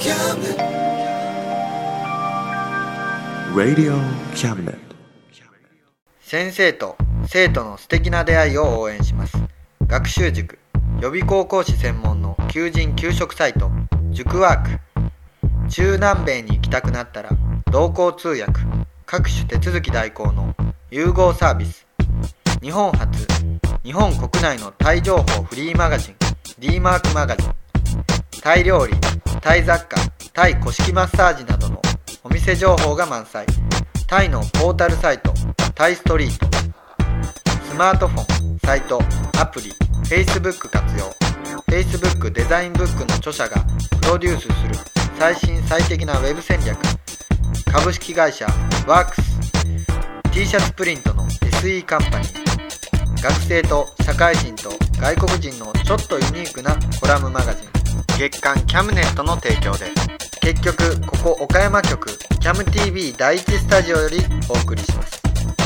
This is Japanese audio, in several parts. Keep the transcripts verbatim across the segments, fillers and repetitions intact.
Radio Cabinet。 先生と生徒の素敵な出会いを応援します。学習塾予備高校師専門の求人・求職サイト塾ワーク。中南米に行きたくなったら同行通訳、各種手続き代行の融合サービス。日本初、日本国内のタイ情報フリーマガジン D マークマガジン。タイ料理、タイ雑貨、タイ古式マッサージなどのお店情報が満載。タイのポータルサイトタイストリート。スマートフォン、サイト、アプリ、Facebook 活用。Facebook デザインブックの著者がプロデュースする最新最適なウェブ戦略。株式会社ワークス。 T シャツプリントの エスイー カンパニー。学生と社会人と外国人のちょっとユニークなコラムマガジン。月刊キャムネットの提供で、結局ここ岡山局キャム ティーブイ 第一スタジオよりお送りします。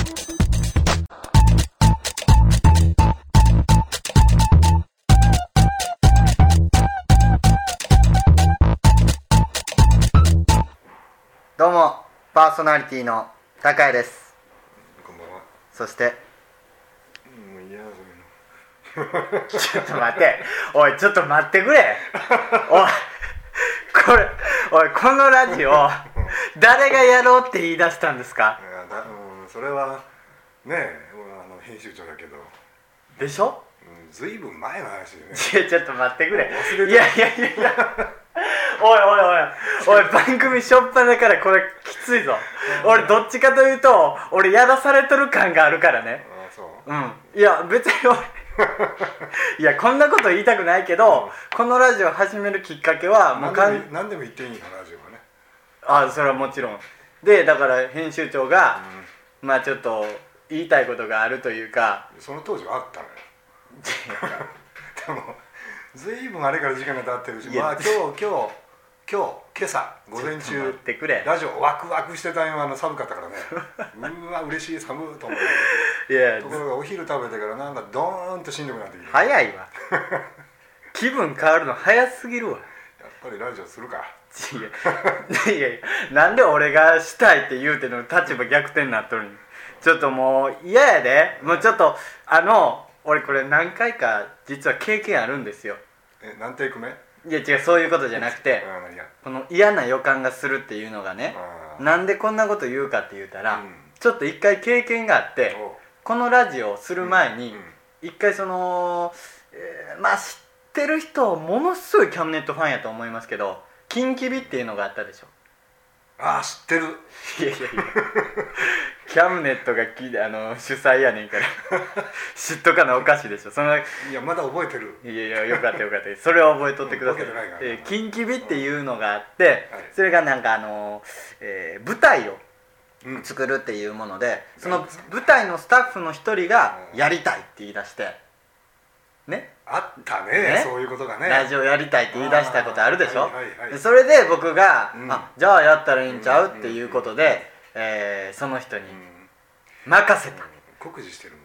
どうもパーソナリティの高谷です。 こんばんは。 そしてもう嫌だそういうのちょっと待って、おいちょっと待ってくれおいこれ、おいこのラジオ誰がやろうって言い出したんですか？ いやだ、うん、それはねえ、あの編集長だけどでしょ、 うん、ずいぶん前の話でね。 いやちょっと待ってくれ、 忘れていやいやいやいやおいおいおいおい、番組しょっぱなからこれきついぞ。俺どっちかというと俺やらされとる感があるからね。 ああそう。 うん、いや別に俺いやこんなこと言いたくないけど、うん、このラジオ始めるきっかけはもうかん何でも言っていいのラジオはね。 ああそれはもちろんで、だから編集長が、うん、まあちょっと言いたいことがあるというか、 その当時はあったのよでもずいぶんあれから時間が経ってるし、まあ今日今日今日今朝午前中ってくれ、 ラジオワクワクしてたよ。あの寒かったからねうわ嬉しい寒いと思って、いやところがお昼食べてからなんかドーンとしんどくなってきて、 早いわ気分変わるの早すぎるわ。 やっぱりラジオするか。 いやいやいや、なんで俺がしたいって言うての立場逆転になっとるん。ちょっともう嫌やで。もうちょっとあの俺これ何回か実は経験あるんですよ。 え、何テイク目？ いや違う、そういうことじゃなくてこの嫌な予感がするっていうのがね、なんでこんなこと言うかって言うたら、うん、ちょっと一回経験があって、このラジオをする前に、うんうん、一回その、えー、まあ知ってる人ものすごいキャムネットファンやと思いますけど、キンキビっていうのがあったでしょ。 ああ知ってる。 いやいやいやキャムネットがきあの主催やねんから知っとかなおかしいでしょ。そのいやまだ覚えてる。 いやいやよかったよかったそれを覚えとってください。えー、キンキビっていうのがあって、はい、それがなんかあの、えー、舞台を作るっていうもので、うん、その舞台のスタッフの一人がやりたいって言い出してね、 あった ね, ねそういうことがね、 ラジオやりたいって言い出したことあるでしょ、はいはいはい、でそれで僕が、うん、あじゃあやったらいいんちゃう、うん、っていうことで、うんえー、その人に任せた、うん、 酷似してる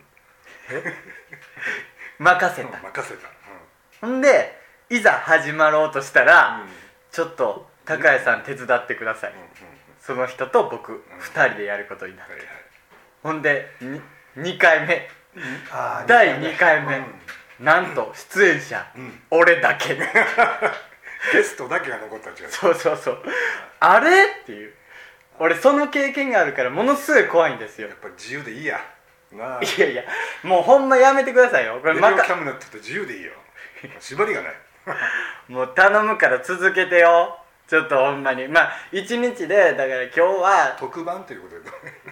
任せた、 うん、任せた、 うん、ほんでいざ始まろうとしたら、うん、ちょっと高谷さん手伝ってください、うんうんうん、その人と僕、うん、ふたりでやることになって、はいはい、ほんで に, にかいめ、うん、あだいにかいめ、うんなんと出演者、うん、俺だけゲストだけが残ったん違う。 そうそうそうあれっていう、俺その経験があるからものすごい怖いんですよ。 やっぱり自由でいいやなあ。 いやいやもうほんまやめてくださいよこれ。 レディオキャムネットって自由でいいよ縛りがないもう頼むから続けてよちょっとほんまに。まあいちにちでだから今日は特番ということで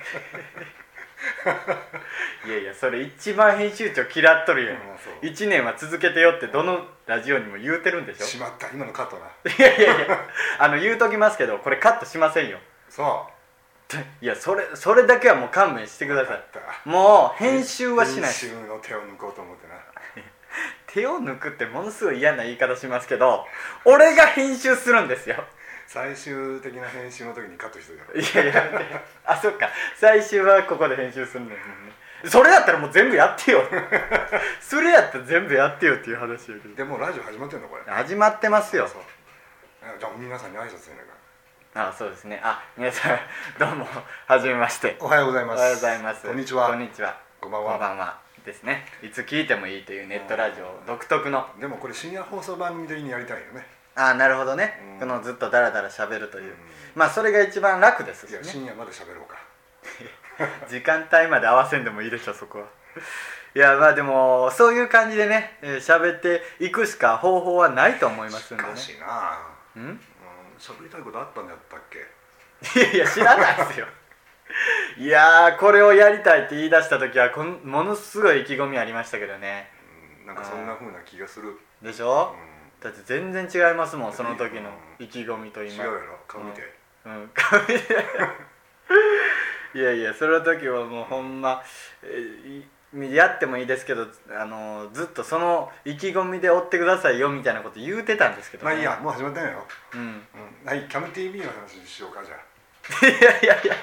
いやいやそれ一番編集長嫌っとるやん、うん、いちねんは続けてよってどのラジオにも言うてるんでしょ。 しまった今のカットな。 いやいやいやあの言うときますけどこれカットしませんよ。 そういやそれそれだけはもう勘弁してください。もう編集はしない。 編集の手を抜こうと思ってな手を抜くってものすごい嫌な言い方しますけど俺が編集するんですよ。 最終的な編集の時にカットしてたよ。いやいやあそっか最終はここで編集するんだよね。それやったらもう全部やってよそれやったら全部やってよっていう話やけど。 でもラジオ始まってんのこれ。 始まってますよ。 じゃあ皆さんに挨拶せなきゃ。 あ、そうですね。あ、皆さんどうもはじめまして。 おはようございます。 おはようございます。 こんにちは。 こんにちは。 こんばんは。 こんばんはですね。いつ聞いてもいいというネットラジオ独特の。 でもこれ深夜放送番組的にやりたいよね。 あ、なるほどね。 うん、 このずっとダラダラ喋るという、 うん、 まあそれが一番楽ですよね。 いや深夜まで喋ろうか。 時間帯まで合わせんでもいいでしょそこは。いやまあでもそういう感じでね喋、えー、っていくしか方法はないと思いますんでね。 しかしな。 うん？ 喋りたいことあったんだったっけ？ いやいや知らないですよ。いやーこれをやりたいって言い出した時はこんものすごい意気込みありましたけどね。 うん、なんかそんな風な気がする。 でしょ、 うん、 だって全然違いますもんその時の意気込みと今。 違うやろ顔見て。 うん、うん、顔見て。いやいやその時はもうほんま、えー、やってもいいですけどあのずっとその意気込みで追ってくださいよみたいなこと言うてたんですけど、ね、 まあいいやもう始まったんやろ。 うん、うん、 はい、キャム ティービー の話にしようかじゃあ。 いやいやいや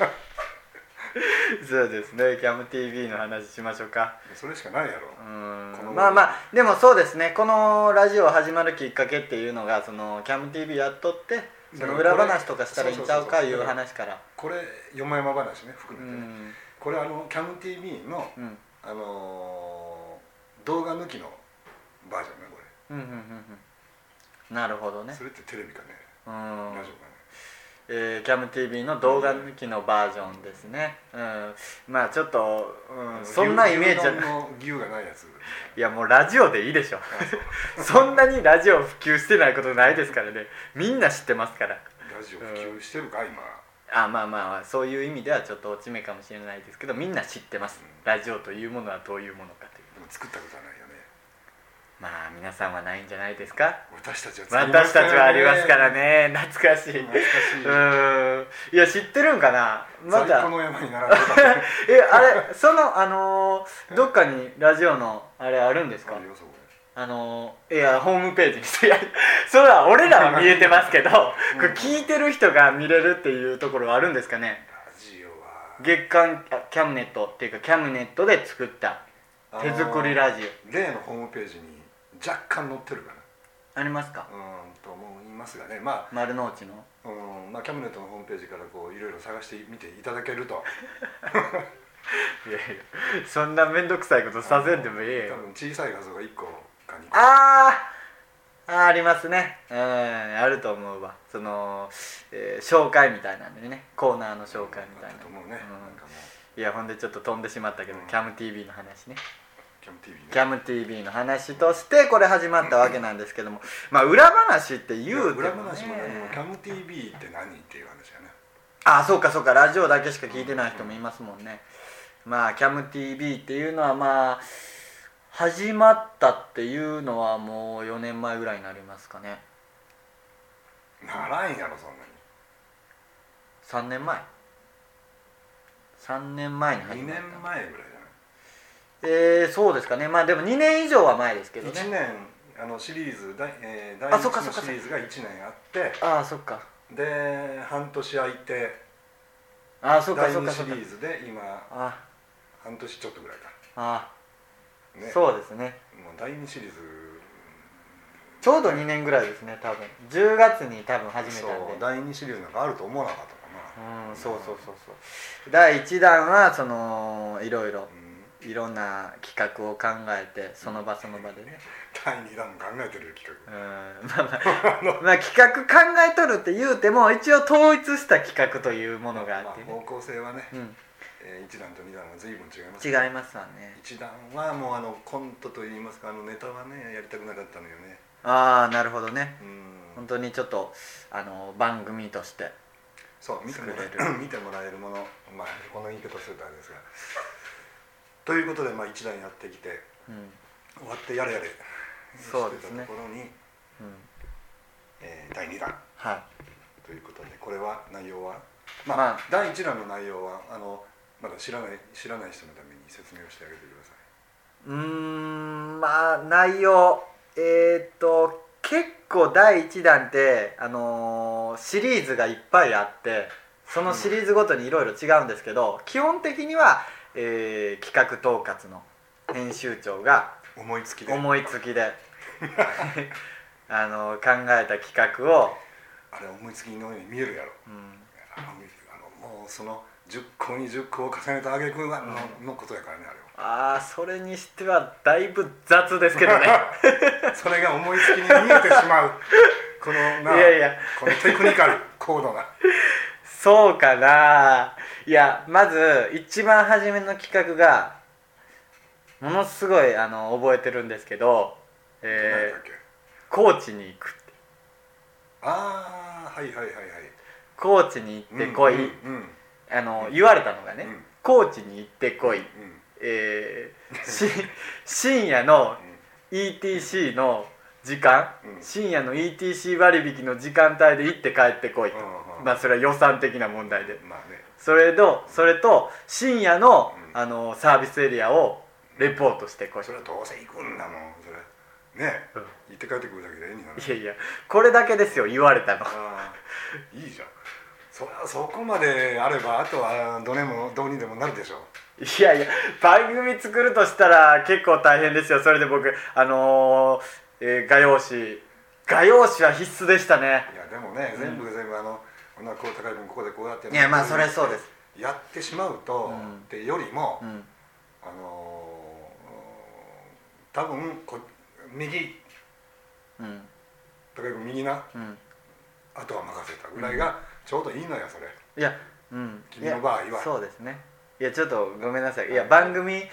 そうですね、キャム ティービー の話しましょうか。 それしかないやろ。 うん、まあまあでもそうですね、このラジオ始まるきっかけっていうのがそのキャム ティービー やっとってその裏話とかしたらいいんちゃうかいう話から、 これよもやま話ね含めてね、 うん、 これあのキャム ティービー の、うん、あのー、動画抜きのバージョンねこれ。 うんうんうんうん、なるほどね。 それってテレビかね、 うん、 ラジオかね。 えー、キャム ティービー の動画抜きのバージョンですね、うん、まあちょっと、うん、そんなイメージじゃない。 牛がないやつ。 いやもうラジオでいいでしょ。そんなにラジオ普及してないことないですからね。みんな知ってますから。 ラジオ普及してるか、うん、今。 あ、まあまあそういう意味ではちょっと落ち目かもしれないですけどみんな知ってます、うん、ラジオというものはどういうものかという。 でも作ったことはないよね。 まあ皆さんはないんじゃないですか。 私たちは作りますからね。 私たちはありますからね。懐かしい。 懐かしい。 うん。いや知ってるんかな。 また。最高の山に並んでた、ね。 えあれそのあのー、どっかにラジオのあれあるんですか。 あるよそこで。 あのー、いやホームページにしてやそれは俺らは見えてますけど、うん、これ聞いてる人が見れるっていうところはあるんですかね。 ラジオは。 月刊キャムネットっていうかキャムネットで作った手作りラジオ。 例のホームページに。若干載ってるかな。 ありますか。 うんと思いますがね。まあ丸の内の、 うん、まあキャムネットのホームページからこういろいろ探してみていただけると。 いやいやそんな面倒くさいことさせんでもいいよ。 多分小さい画像がいっこかにこ。 あーあ、ありますね。うん、あると思うわ。その、えー、紹介みたいなんでね、コーナーの紹介みたいな。 と思うね。うん、なんかもういやほんでちょっと飛んでしまったけど、うん、キャム ティービー の話ね。 キャム ティービー ね、 キャム ティービー の話としてこれ始まったわけなんですけども、まあ裏話って言うても、ね、 裏話も何もキャム ティービー って何っていう話やね。 ああそうかそうか、ラジオだけしか聞いてない人もいますもんね。まあキャム ティービー っていうのはまあ始まったっていうのはもうよねんまえぐらいになりますかね。 ならんやろそんなに。 さんねんまえさんねんまえに始まった。 にねんまえぐらいじゃない。 えー、そうですかね。まあでもにねん以上は前ですけどね。 いちねんあのシリーズ第、えー、第いちのシリーズがいちねんあって、 ああそっか。 で半年空いて、 ああそっかそっかそっか。 だいにシリーズで今あ半年ちょっとぐらいか。 ああ、 ね、 そうですね。 もうだいにシリーズちょうどにねんぐらいですね多分。じゅうがつに多分始めたんで。 そうだいにシリーズなんかあると思わなかったかな。うん、そうそうそうそう。だいいちだんはそのいろいろ。うんいろんな企画を考えてその場その場でね。 だいにだんも考えてる企画。 うんまあまあ、まあ企画考えとるって言うても一応統一した企画というものがあって、ね、 まあ、方向性はね、うんえー、いちだんとにだんは随分違います、 ね、違いますわね。 いちだんはもうあのコントといいますかあのネタはねやりたくなかったのよね。 ああなるほどね。 うん本当にちょっとあの番組としてそう見てもらえる見てもらえるもの、まあこの言い方するとあれですがということで、まあ、いちだんやってきて、うん、終わってやれやれそうですねしてたところに、うんえー、だいにだん、 はい、 ということでこれは内容は、まあまあ、だいいちだんの内容はあのまだ知らない知らない人のために説明をしてあげてください。 うーんまあ内容えー、っと結構だいいちだんって、あのー、シリーズがいっぱいあってそのシリーズごとにいろいろ違うんですけど、うん、基本的にはえー、企画統括の編集長が思いつきで思いつきであの考えた企画をあれ思いつきのように見えるやろ、うん、あのもうそのじゅっこにじゅっこを重ねた挙句の、うん、のことやからねあれは。ああそれにしてはだいぶ雑ですけどねそれが思いつきに見えてしまうこのないやいやこのテクニカル高度なそうかないやまず一番初めの企画がものすごいあの覚えてるんですけど、えー、高知に行くって。 ああはいはいはいはい高知に行ってこい、うんうんうん、あの言われたのがね、うん、高知に行ってこい、うんえー、し深夜の イーティーシー の時間、うん、深夜の イーティーシー 割引の時間帯で行って帰ってこいと、うんうん、まあそれは予算的な問題で、まあね、それとそれと深夜の、うん、あのサービスエリアをレポートしてこい。 それはどうせ行くんだもんそれねえ、うん、行って帰ってくるだけで絵になる。 いやいやこれだけですよ言われたの。 あいいじゃん そ, そこまであればあとはどうにもどうにでもなるでしょ。 いやいや番組作るとしたら結構大変ですよ。それで僕あのーえー、画用紙画用紙は必須でしたね。 いやでもね、うん、全部全部あのこんなこう高い分ここでこうやっていやまあそれはそうです。 やってしまうと、うん、ってよりも、うん、あのー多分こ右、うん、高井君右な、うん、あとは任せたぐらいがちょうどいいのよそれ。 いや、うん、 君の場合はそうですね。いやちょっとごめんなさい。いや番組、うん、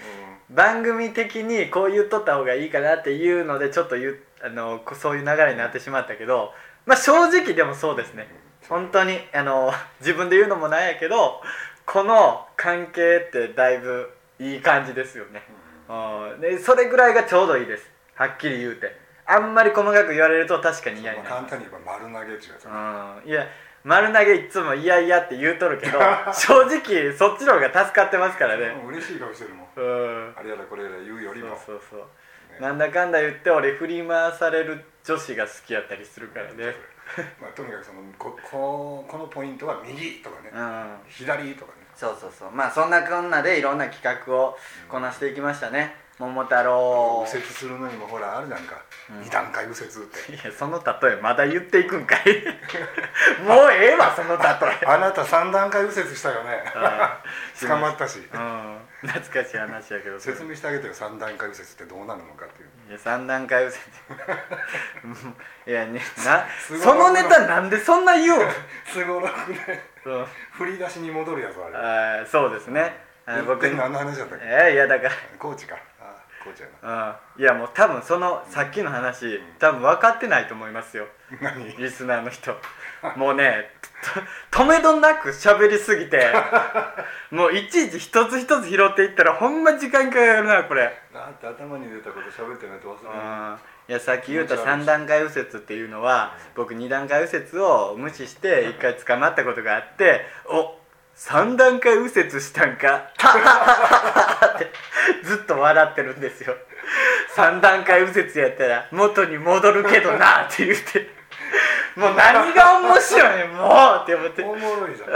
番組的にこう言っとった方がいいかなっていうのでちょっと言うあのそういう流れになってしまったけど、まあ正直でもそうですね。うん、本当にあの自分で言うのもなんやけどこの関係ってだいぶいい感じですよね。うん、でそれぐらいがちょうどいいです。はっきり言うてあんまり細かく言われると確かに嫌になる。 簡単に言えば丸投げっていうやつ、 うん、いや丸投げいつも嫌々って言うとるけど正直そっちの方が助かってますからね。 嬉しい顔してるもん、うん、あれやだこれやだ言うよりもそうそうそう、ね、なんだかんだ言って俺振り回される女子が好きやったりするからねまあ、とにかくその こ, こ, このポイントは右とかね、うん、左とかね。 そうそうそうまあそんなこんなでいろんな企画をこなしていきましたね。桃太郎右折するのにもほらあるじゃんか、うん、に段階右折って。 いやその例えまだ言っていくんかいもうええわその例えあなたさん段階右折したよね捕まったし、 うん、懐かしい話やけど説明してあげてよさん段階右折ってどうなるのかっていう。 いやさん段階右折いやねなそのネタなんでそんな言うのすごろくね振り出しに戻るやつあれ。あそうですね。 あ僕何の話だったっけ。 えー、いやだからコーチか。あコーチやな。うんいやもう多分そのさっきの話、うん、多分分かってないと思いますよ。 何リスナーの人もうねとめどなく喋りすぎてもういちいち一つ一つ拾っていったらほんま時間かかるなこれ。 だって頭に出たこと喋ってないと忘れない。 いやさっき言うたさん段階右折っていうのは、うん、僕に段階右折を無視していっかい捕まったことがあっておさん段階右折したんかってずっと笑ってるんですよ。さん段階右折やったら元に戻るけどなって言ってもう何が面白いねんもうって思って。 おもろいじ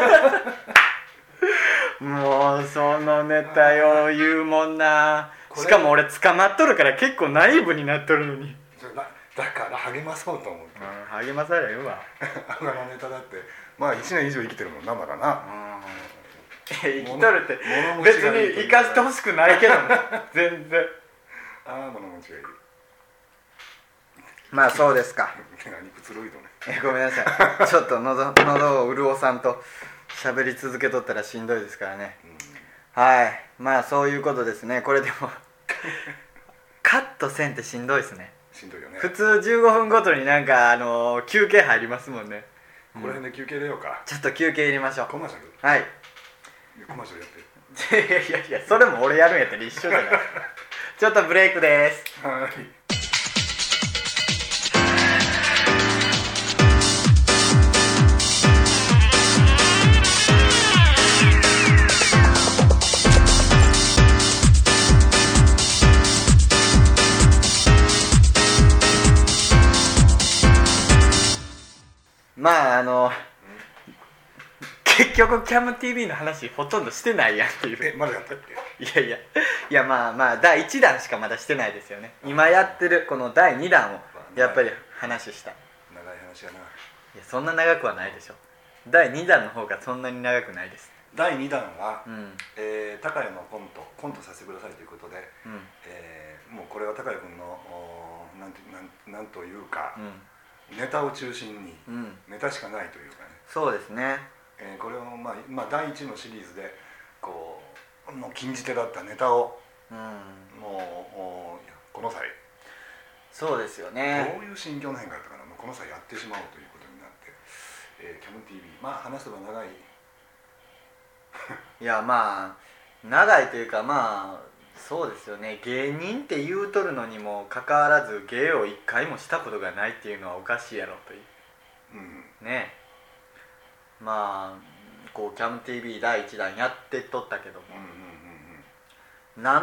ゃんもうそのネタよ言うもんな。しかも俺捕まっとるから結構ナイーブになっとるのにだから励まそうと思って、 うん、励まされるわあのネタだってまあいちねん以上生きてるもんなまだな、 うん、生きとるって別に生かしてほしくないけどね全然ああ物持ちがいい。 まあそうですか何くつろいとねえごめんなさいちょっと喉喉を潤さんと喋り続けとったらしんどいですからね、うん、はいまあそういうことですね。これでもカットせんってしんどいですね。 しんどいよね。 普通じゅうごふんごとになんかあのー、休憩入りますもんね。 この辺で休憩入れようか。 ちょっと休憩入れましょう。 コマーシャル。 はい。 コマーシャルやっていやいやいやそれも俺やるんやったら一緒じゃないちょっとブレイクです。 はい。 まああの結局キャム ティービー の話ほとんどしてないやんっていう。 えまだやったっけ。いやいやいやまあまあだいいちだんしかまだしてないですよね。今やってるこのだいにだんをやっぱり話したい。 長い話やな。 いやそんな長くはないでしょ。だいにだんの方がそんなに長くないです。 だいにだんは、 うんえー、高谷のコントコントさせてくださいということで、 うんえー、もうこれは高谷君のなんてなんなんというか、 うん、 ネタを中心に、 うん、 ネタしかないというかね。 そうですね。 えー、これを、まあ、まあだいいちのシリーズでこうの禁じ手だったネタを、うん、もうこの際そうですよね。 どういう心境の変化だったかな、この際やってしまおうということになって、えー、キャム ティーブイ まあ話せば長いいやまあ長いというかまあそうですよね。芸人って言うとるのにもかかわらず芸を一回もしたことがないっていうのはおかしいやろという、うん、ね。まあこうキャム ティーブイ だいいちだんやってとったけども、うんうんうん、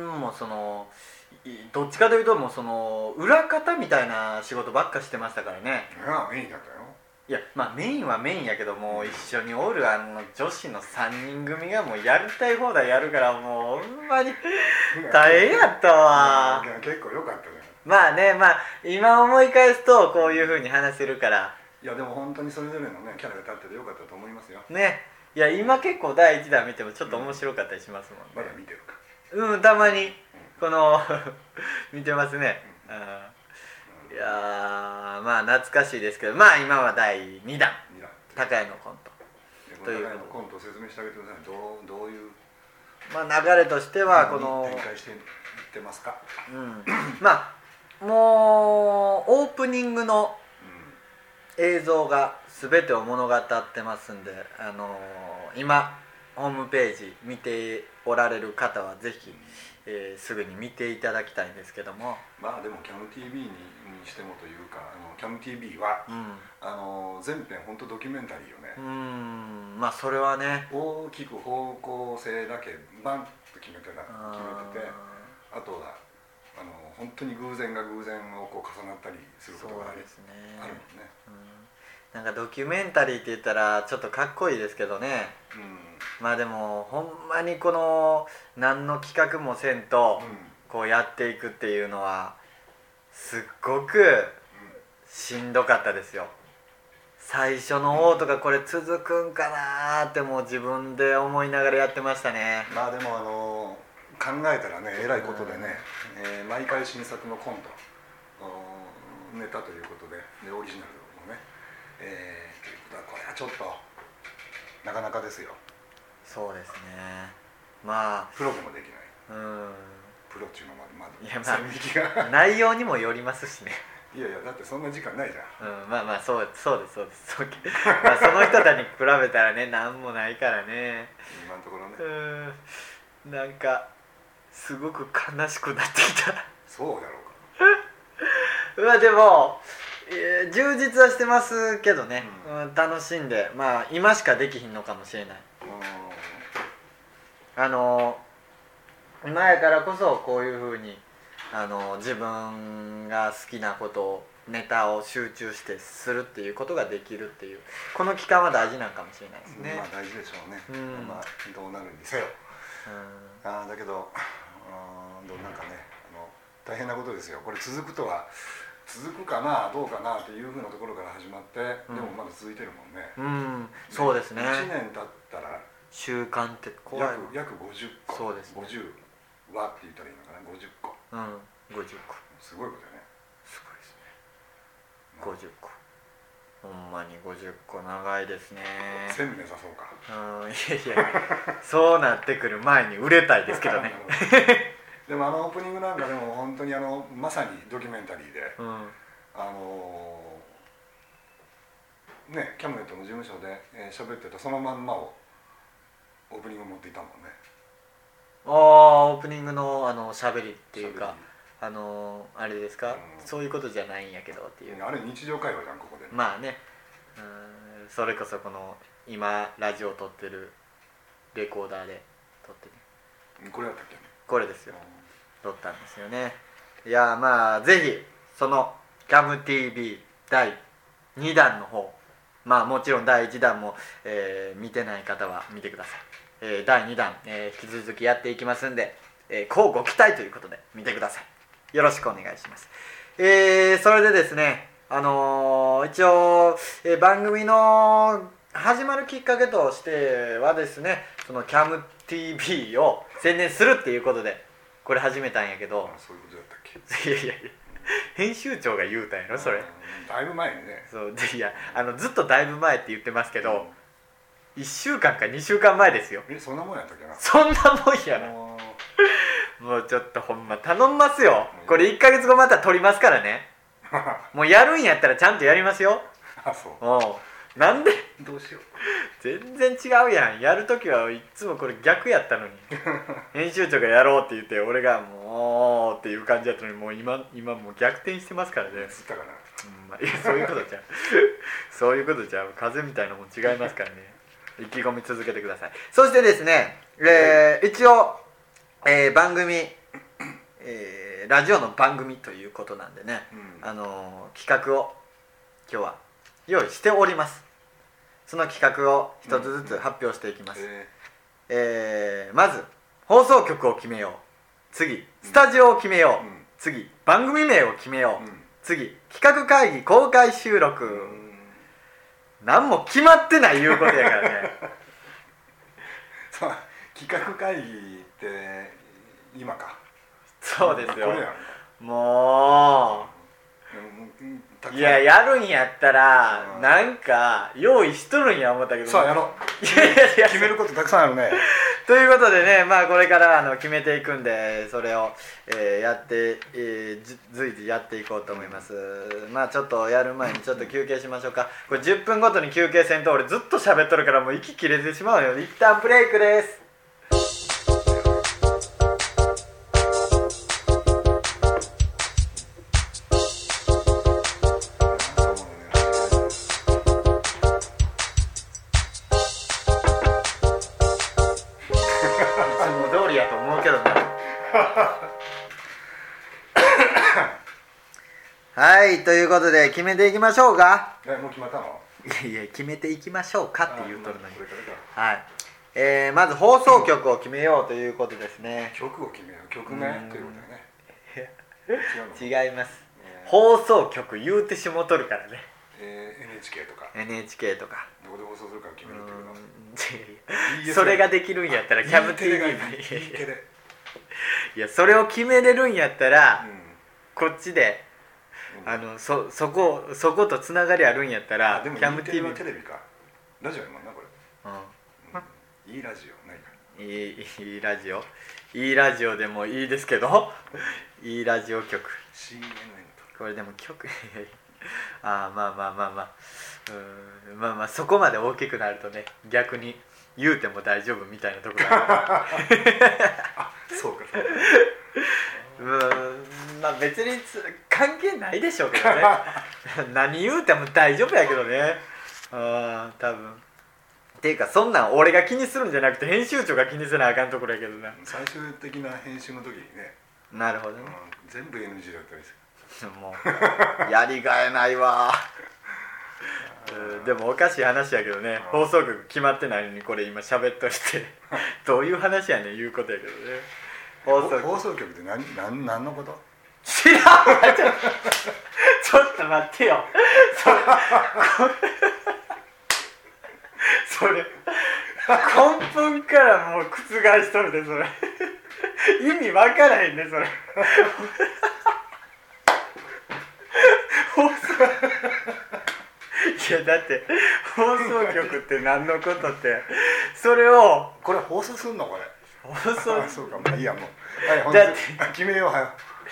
なんもそのどっちかというともうその裏方みたいな仕事ばっかしてましたからね。 いやメインだったよ。 いやまあメインはメインやけども、一緒におるあの女子のさんにん組がもうやりたい放題やるからもうほんまに大変やったわ。 結構良かったね。 まあね、まあ今思い返すとこういう風に話せるから。いやでも本当にそれぞれのねキャラが立ってて良かったと思いますよね。いや今結構だいいちだん見てもちょっと面白かったりしますもんね、 うん、まだ見てるか。 うん、たまにこの見てますね、うん、あいやまあ懐かしいですけど、まあ今はだいにだん高谷のコントという高谷のコントを説明してあげてください。どう、どういうまあ流れとしてはこの展開していってますか。 うん、まあもうオープニングの映像が全てを物語ってますんで、あのー、今ホームページ見ておられる方はぜひ、えー、すぐに見ていただきたいんですけども、 まあでも キャム ティーブイ に, にしてもというかあの キャム ティーブイ は、うん、あの全編本当ドキュメンタリーよね。 うんまあそれはね大きく方向性だけバンと決めてた決めてて、あとはあの本当に偶然が偶然をこう重なったりすることがある、 そうですね、 あるもんね、 うん、なんかドキュメンタリーって言ったらちょっとかっこいいですけどね、うん、まあでもほんまにこの何の企画もせんとこうやっていくっていうのはすっごくしんどかったですよ。最初の王とかこれ続くんかなーってもう自分で思いながらやってましたね。 まあでもあの考えたらねえらいことでね、うんえー、毎回新作のコントネタということで、でオリジナルもね、えー、ということはこれはちょっとなかなかですよ。 そうですね。まあプロでもできない。うんプロっていうのはまず、 いやまあ、線引きが内容にもよりますしね。 いやいやだってそんな時間ないじゃん。うんまあまあそうそうですそうです。そうまあその人たちに比べたらねなんもないからね。 今のところね。 うんなんかすごく悲しくなってきた。 そうやろうか。まあでも、えー、充実はしてますけどね、うんうん、楽しんでまあ今しかできひんのかもしれない。あの今やからこそこういうふうにあの自分が好きなことをネタを集中してするっていうことができるっていうこの期間は大事なんかもしれないですね。 まあ大事でしょうね、うんまあ、どうなるにせよ、うん、あだけどうんどうなんかねあの大変なことですよ。これ続くとは続くかなどうかなっていうふうなところから始まって、うん、でもまだ続いてるもんね。 うんそうですね。いちねん経ったら習慣って怖い約、約ごじゅっこ。 そうですね。 ごじゅうはって言ったらいいのかな、ごじゅっこ。 うん、ごじゅっこ。 すごいことだね。 すごいですね。ごじゅっこ。ほんまにごじゅっこ長いですね。 せん目指そうか。 うん、いやいや、そうなってくる前に売れたいですけどね。 でもあのオープニングなんかでも本当にあのまさにドキュメンタリーで、うん、あのー、ねキャムネットの事務所で喋、えー、ってたそのまんまをオープニング持っていたもんね。 ああオープニングのあの喋りっていうかあのあれですか、うん、そういうことじゃないんやけどっていう。 あれ日常会話じゃんここで。 まあね、うんそれこそこの今ラジオを撮ってるレコーダーで撮ってね。これだったっけね。 これですよ。撮ったんですよね。いやまあぜひそのキャム ティーブイ だいにだんの方まあもちろんだいいちだんも、えー、見てない方は見てください。えー、だいにだん、えー、引き続きやっていきますんで、えー、乞うご期待ということで見てください。よろしくお願いします。えー、それでですね、 あのー、一応、えー、番組の始まるきっかけとしてはですね、その キャムティーブイ を宣伝するっていうことでこれ始めたんやけど、 あそういうことだったっけ。 いやいやいや編集長が言うたんやろそれ。 だいぶ前にね。 そうで、いやあのずっとだいぶ前って言ってますけど、うん、いっしゅうかんかにしゅうかんまえですよ。 えそんなもんやったっけな。 そんなもんやな。もうちょっとほんま頼みますよ。これいっかげつごまた撮りますからね。もうやるんやったらちゃんとやりますよ。 あそう。 おうなんでどうしよう。 全然違うやん。やるときはいっつもこれ逆やったのに編集長がやろうって言って俺がもうっていう感じやったのに、もう今今もう逆転してますからね。 つったかな。 うんまあ、いやそういうことじゃうそういうことじゃう。風みたいなもん違いますからね。意気込み続けてください。そしてですね、えー、一応、えー、番組、えー、ラジオの番組ということなんでね、うん、あのー、企画を今日は用意しております。その企画を一つずつ発表していきます。うんうん、えー、まず放送局を決めよう。次スタジオを決めよう。うん、次番組名を決めよう。うん、次企画会議公開収録。うん、何も決まってないいうことやからねそう企画会議って今か。 そうですよ。 これやんもういややるんやったらなんか用意しとるんや思ったけど、 さあやろう。 いやいやいや決めることたくさんあるねということでね、まあこれからあの決めていくんで、それを、えー、やって、えー、随時やっていこうと思います。まあちょっとやる前にちょっと休憩しましょうか。これじゅっぷんごとに休憩せんと俺ずっと喋っとるからもう息切れてしまうよ。一旦ブレイクです。はい、ということで決めていきましょうか。 え、もう決まったの？ いやいや、決めていきましょうかって言うとるのに。はい、えー、まず放送局を決めようということですね。 曲を決めよう、曲名ということだね。 違います、えー、放送局言うてしもとるからね。 えー、エヌエイチケー とかエヌエイチケー とかどこで放送するか決めるっていうのそれができるんやったらキャムティーブイいやそれを決めれるんやったら、うん、こっちであの そ, そこそことつながりあるんやったら、 でもキャムティーブイはテレビかラジオやもんなこれ、うんうん、いいラジオないかいいいいラジオいいラジオでもいいですけどいいラジオ局シーエヌエヌ とこれでも局ああまあまあまあまあうんまあまあそこまで大きくなるとね逆に言うても大丈夫みたいなところがあそうかそうかうんまあ別に関係ないでしょうけどね何言うても大丈夫やけどねああ多分っていうかそんなん俺が気にするんじゃなくて編集長が気にせなあかんところやけどな最終的な編集の時にねなるほどね、 うん、全部 エヌジー だったりするもうやりがいないわでもおかしい話やけどね放送局決まってないのにこれ今喋っとしてどういう話やねん言うことやけどね放送局放送局って何何何のこと知らんわちょちょっと待ってよそれそれ根本からもう覆しとるでそれ意味わからへんねそれ放送いやだって放送局って何のことってそれをこれ放送すんのこれ放送あそうかまあいいやもうはい本当に決めようはよ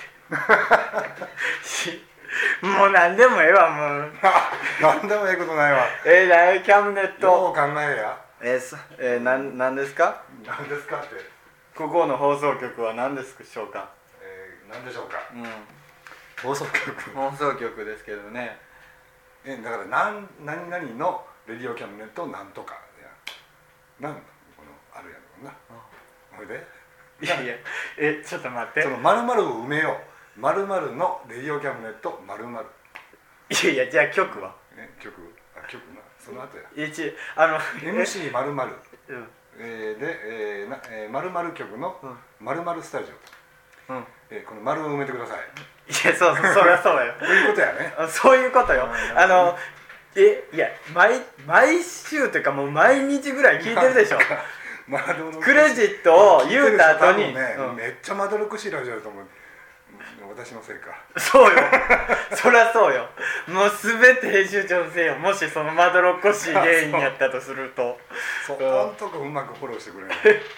もう何でもええわもう何でもええことないわえー、なキャムネットよう考えやえー、そえー、なん何ですか何ですかってここの放送局は何ですでしょうかえー、何でしょうか、 うん、 放送局放送局ですけどねえだから何何々のレディオキャムネットなんとかやなんこのあるやろうなほいでいやいやえちょっと待ってその〇〇を埋めよう〇〇のレディオキャムネット〇〇 いやいやじゃあ曲はえ曲あ曲なその後や一あのエムシー〇〇、 うんえー、で、えーなえー、〇〇局の〇〇スタジオと、うんえー、この丸を埋めてくださいやそうそうそりゃそうよそういうことやねそういうことよあのえいや毎毎週というかもう毎日ぐらい聞いてるでしょクレジットを言うた後に、 ねうん、 めっちゃまどろっこしいラジオだと思う私のせいかそうよそりゃそうよもう全て編集長のせいよもしそのまどろっこしい原因やったとするとそこんとこうまくフォローしてくれない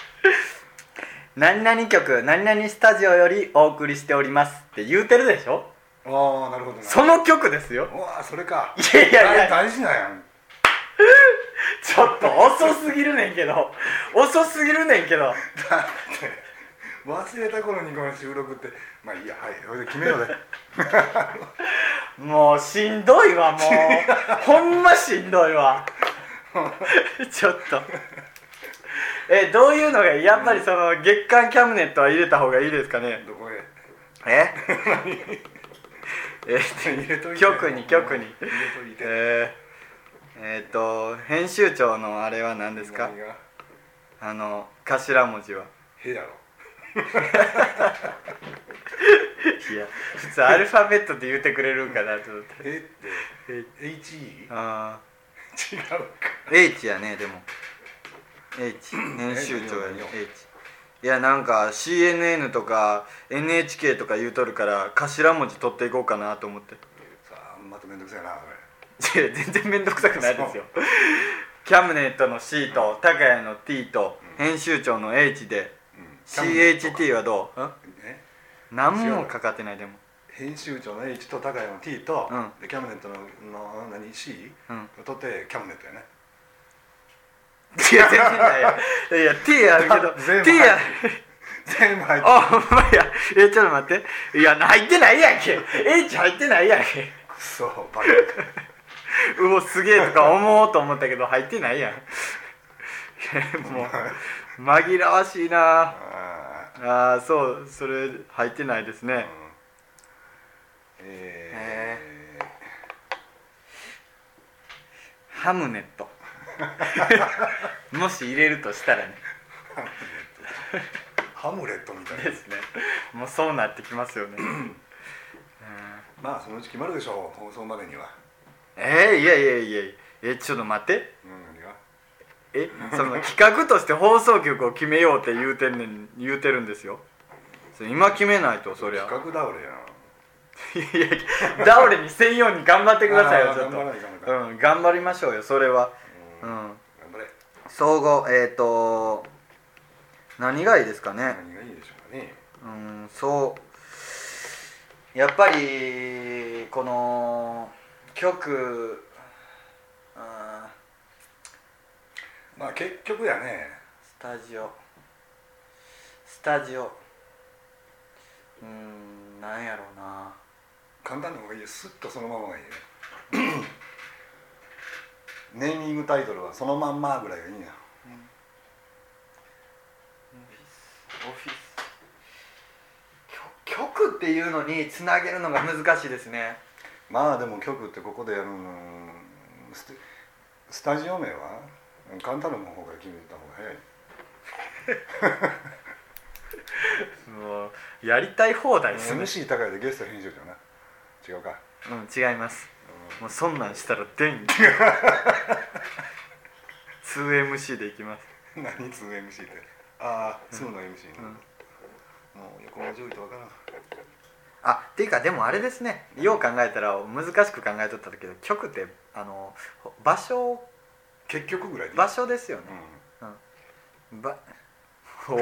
何々局何々スタジオよりお送りしておりますって言うてるでしょああなるほどなその曲ですようわあそれかいやいやいや大事なんやんちょっと遅すぎるねんけど遅すぎるねんけどだって忘れた頃にこの収録ってまあいいやはいそれで決めようでもうしんどいわもうほんましんどいわちょっとえどういうのがやっぱりその月刊キャムネットは入れた方がいいですかねどこへええ入れといて局に局に入れといてえー、えー、と編集長のあれは何ですか何があの頭文字はへやろいや普通アルファベットで言ってくれるんかなと思ってへって エイチイー？ あ違うか H やねでも H 編集長やね H いやなんか シーエヌエヌ とか エヌエイチケー とか言うとるから頭文字取っていこうかなと思ってさあまためんどくさいなこいや全然めんどくさくないですよキャムネットの C と高谷の T と編集長の H で、うん、シーエイチティー はどう？え何もかかってないでも編集長の H と高谷の T と、 うん、 でキャムネットのの何 C？、うん、取ってキャムネットやねいや全然ないやいや T あるけど T や全部入ってるあほんまやえちょっと待っていや入ってないやんけ H 入ってないやんけくそバカうおすげえとか思おうと思ったけど入ってないやんもう紛らわしいなああそうそれ入ってないですね、うん、えー、ハムネットもし入れるとしたらねハムレットみたいなですねもうそうなってきますよね、うん、 まあそのうち決まるでしょう放送までにはえー、いやいやいやえちょっと待って、うん、何がえその企画として放送局を決めようって言うてんねん言うてるんですよ今決めないとそりゃ企画倒れやいや倒れにせんように頑張ってくださいよちょっと頑張らない頑張らない、 うん、頑張りましょうよそれはうん、うん、頑張れ総合えっ、ー、と何がいいですかね何がいいでしょうかねうんそうやっぱりこの曲あまあ結局やねスタジオスタジオうーんなんやろうな簡単な方がいいよスッとそのままがいいねネーミングタイトルはそのまんまぐらいがいいんや、うん、 オフィス曲っていうのにつなげるのが難しいですねまあでも曲ってここでやるのス, スタジオ名は簡単な方が決めた方が早いもうやりたい放題ですねエムシー 高いでゲスト編集長な違うかうん違います、うん、もうそんなんしたらでんツーエムシー でいきます何 ツーエムシー ってああツーの エムシー、うん、もう横文字多いとわからんあっていうかでもあれですねよう考えたら難しく考えとったけど曲ってあの場所結局ぐらい場所ですよね、うんうん、ばほう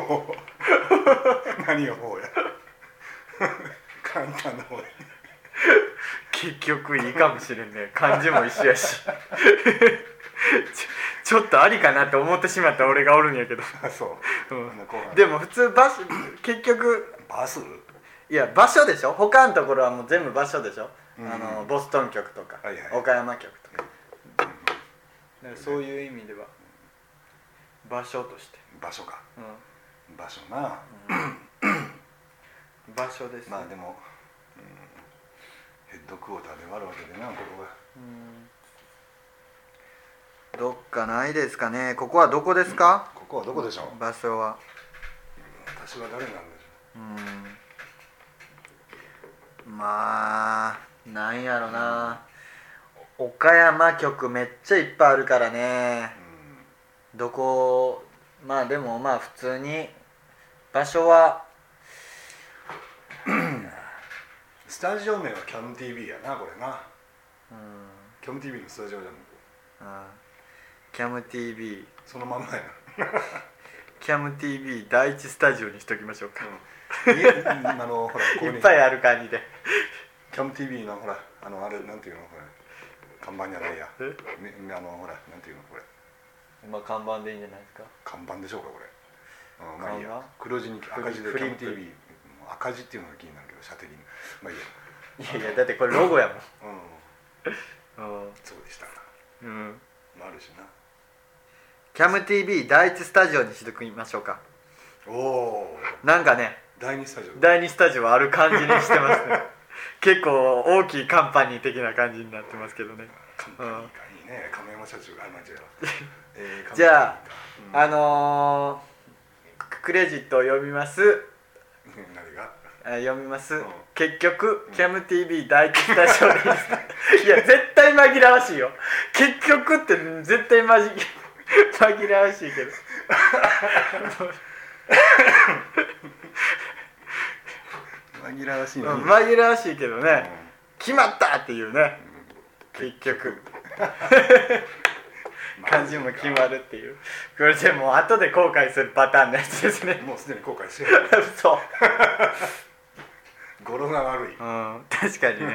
何がほうや簡単なほうや結局いいかもしれんね漢字も一緒やしち, ちょっとありかなって思ってしまった俺がおるんやけどそう、うん、 でも普通バス結局バスいや場所でしょ他のところはもう全部場所でしょ、うん、あのボストン局とか、はいはい、岡山局とか、うん、そういう意味では場所として場所か、うん、場所な、 うん、場所です、ね、 まあでも、うん、ヘッドクォーターで割るわけでなここが、 うん、どっかないですかねここはどこですか、 うん、ここはどこでしょう場所は私は誰なんでしょう、 まあなんやろな、うん、岡山局めっちゃいっぱいあるからね、うん、どこまあでもまあ普通に場所はスタジオ名はキャム ティーブイ やなこれな、うん、キャム ティーブイ のスタジオじゃん、うん、 キャム ティーブイそのまんまやなキャム ティーブイ 第一スタジオにしときましょうか、 うん、いあのほらここいっぱいある感じでキャム ティーブイ のほらあのあれなんていうのこれ看板じゃないやえあのほらなんていうのこれまあ看板でいいんじゃないですか。 看板でしょうかこれ、うん、まあいいや黒字に赤字でキャム ティーブイ 赤字っていうのが気になるけど射的にまあいいやいやいやだってこれロゴやもんうん、うん、そうでしたな、うん、あるしなキャム ティーブイ 第一スタジオにしときましょうか。 おおなんかね第二スタジオ第二スタジオある感じにしてますね結構大きいカンパニー的な感じになってますけどね。 カンパニーかいいね、亀山社長があ間違えたじゃあ、うん、あのー、クレジットを読みます何が読みます、うん、結局、うん、キャム ティーブイ 第一スタジオにいや絶対紛らわしいよ結局って絶対まじ紛らわしいけど紛らわしいのに紛らわしいけどね、うん、決まったっていうね、うん、結局漢字も決まるっていうこれでもう後で後悔するパターンのやつですね。 もうすでに後悔してるそう語呂が悪い、 うん、確かにね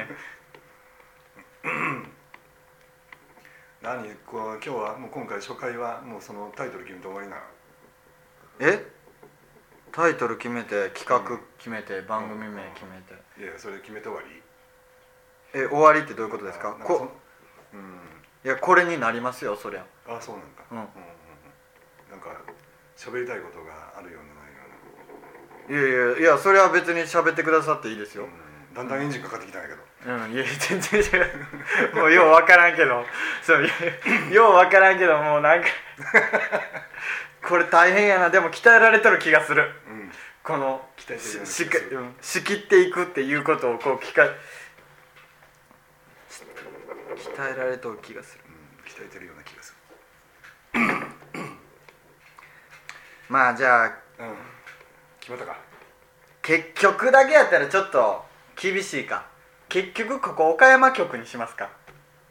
何こう今日はもう今回初回はもうそのタイトル決めて終わりな。 えタイトル決めて企画決めて、うん、番組名決めて、 うん、いやそれ決めて終わりえ終わりってどういうことですか。こうん、いやこれになりますよそりゃ。 あそうなんか、うんうんうん、なんか喋りたいことがあるようなないような。いやいやいやそれは別に喋ってくださっていいですよ、 うん、だんだんエンジンかかってきたんやけどうん、いや全然違うもうよう分からんけどそうよう分からんけどもうなんかこれ大変やな。でも鍛えられとる気がする、うん、この鍛えてるようなしか、うん、仕切っていくっていうことをこう聞か鍛えられとる気がする、 うん、鍛えてるような気がするまあじゃあ、うん、 決まったか。 結局だけやったらちょっと厳しいか。結局ここ岡山局にしますか